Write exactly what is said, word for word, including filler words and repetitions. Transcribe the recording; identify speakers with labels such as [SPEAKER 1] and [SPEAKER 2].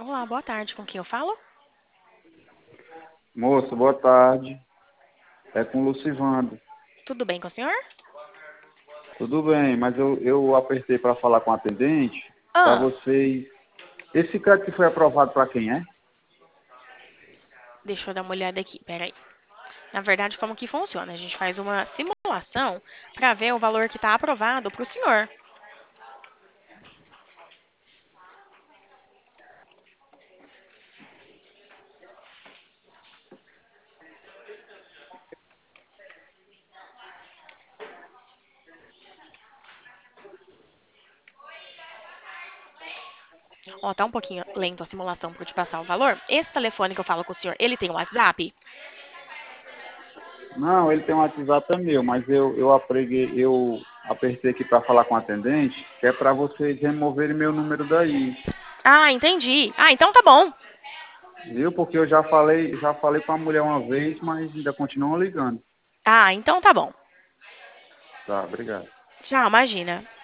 [SPEAKER 1] Olá, boa tarde. Com quem eu falo?
[SPEAKER 2] Moço, boa tarde. É com o Lucivando.
[SPEAKER 1] Tudo bem com o senhor?
[SPEAKER 2] Tudo bem, mas eu, eu apertei para falar com o atendente para
[SPEAKER 1] Ah,
[SPEAKER 2] vocês. Esse crédito foi aprovado para quem é?
[SPEAKER 1] deixa eu dar uma olhada aqui, peraí. Na verdade, como que funciona? A gente faz uma simulação para ver o valor que está aprovado para o senhor. Ó, tá um pouquinho lento a simulação para eu te passar o valor. Esse telefone que eu falo com o senhor, ele tem um WhatsApp?
[SPEAKER 2] Não, ele tem um WhatsApp é meu, mas eu, eu, apreguei, eu apertei aqui para falar com o atendente, que é para vocês removerem meu número daí.
[SPEAKER 1] Ah, entendi. Ah, então tá bom.
[SPEAKER 2] Viu? Porque eu já falei, já falei com a mulher uma vez, mas ainda continuam ligando.
[SPEAKER 1] Ah, então tá bom.
[SPEAKER 2] Tá, obrigado.
[SPEAKER 1] Tchau, imagina.